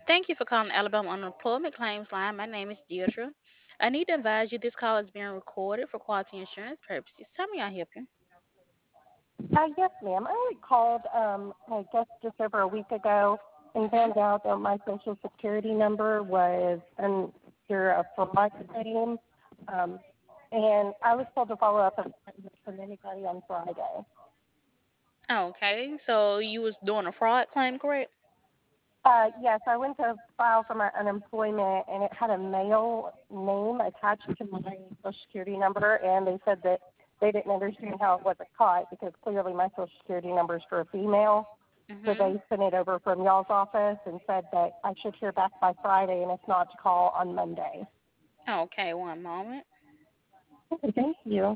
Thank you for calling Alabama Unemployment Claims Line. My name is Deirdre. I need to advise you this call is being recorded for quality insurance purposes. Tell me I help you. Yes, ma'am. I had called, I guess, just over a week ago and found out that my Social Security number was under a fraud claim. Um, and I was told to follow up and from anybody on Friday. Okay, so you was doing a fraud claim, correct? Yes, I went to file for my unemployment, and it had a male name attached to my Social Security number, and they said that they didn't understand how it wasn't caught because clearly my Social Security number is for a female. So Mm-hmm. they sent it over from y'all's office and said that I should hear back by Friday, and if not, to call on Monday. Okay, one moment. Okay, thank you.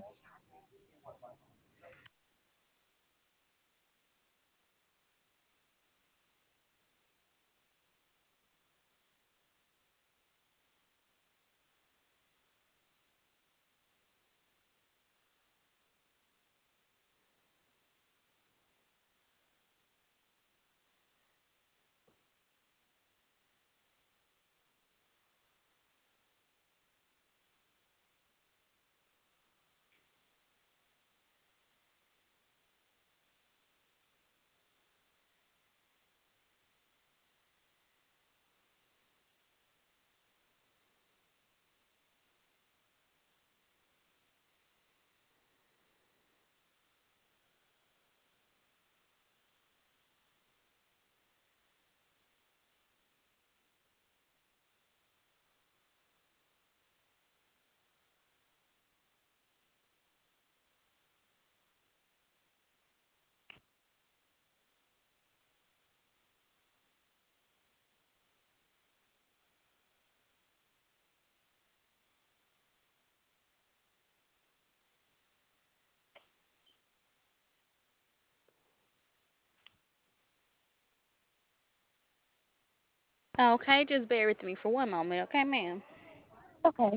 Okay, just bear with me for one moment, okay, ma'am? Okay.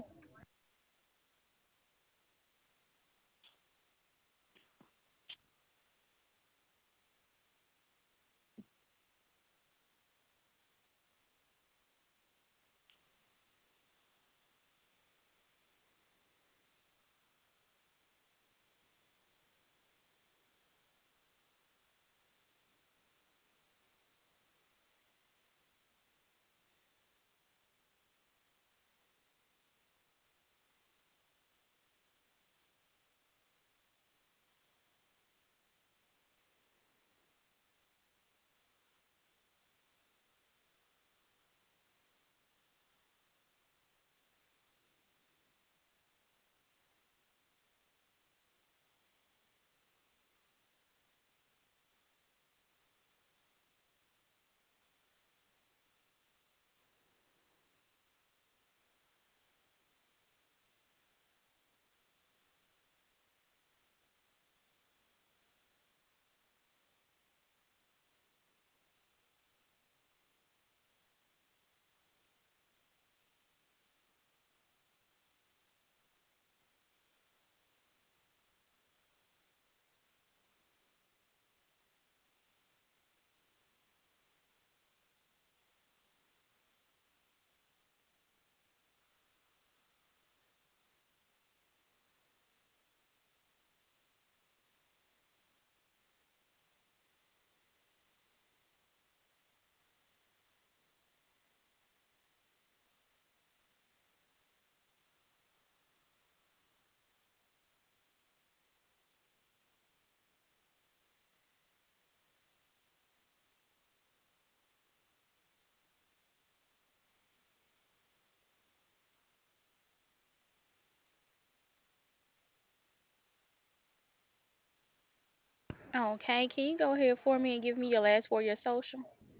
Okay, can you go ahead for me and give me your last four, your social?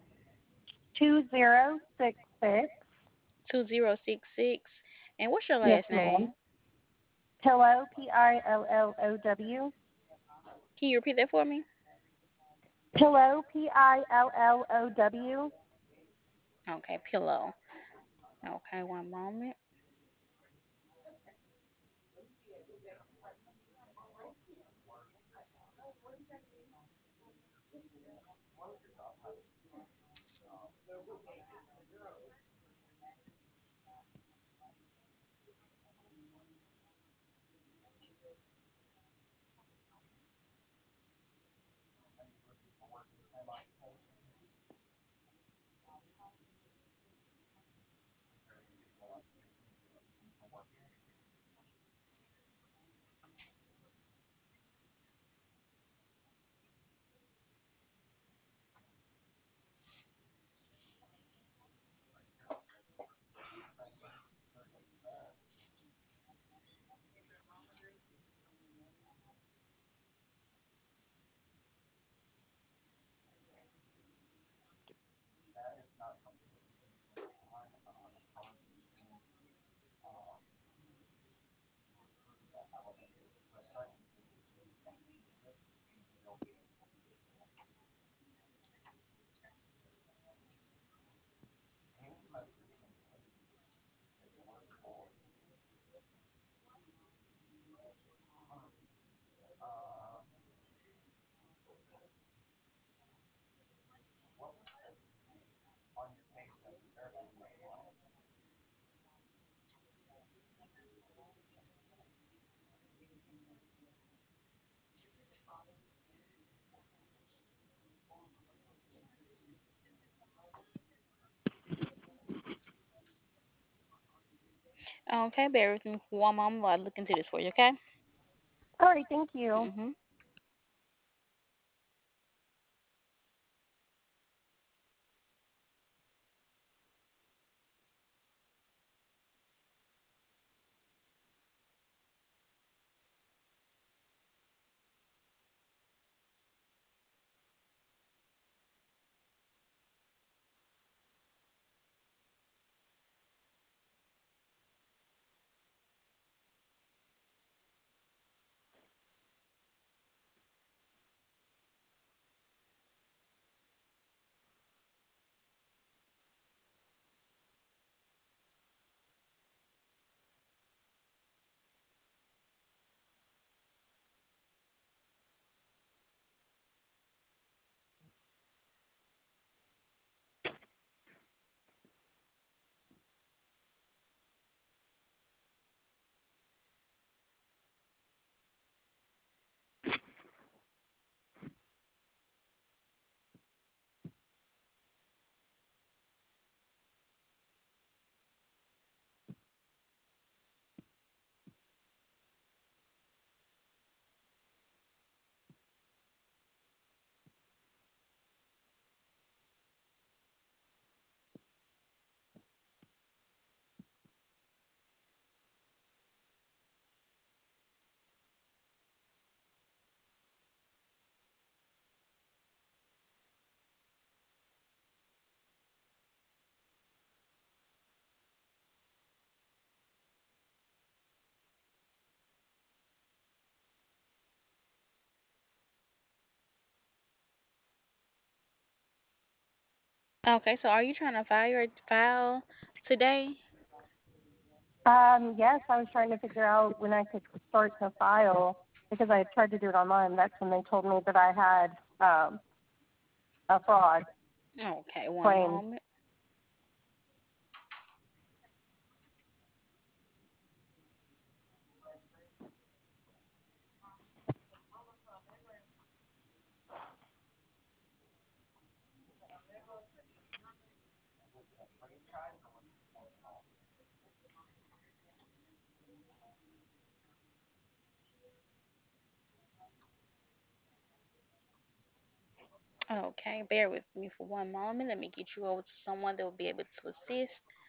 2066. 2066. And what's your Yes, last ma'am. name? Pillow, Pillow. Can you repeat that for me? Pillow, Pillow. Okay, pillow. Okay, one moment. Okay, bear with me for one moment while I look into this for you, okay? All right, thank you. Mm-hmm. Okay, so are you trying to file today? Yes, I was trying to figure out when I could start to file because I had tried to do it online. That's when they told me that I had a fraud Okay, one claim. moment. Okay, bear with me for one moment. Let me get you over to someone that will be able to assist.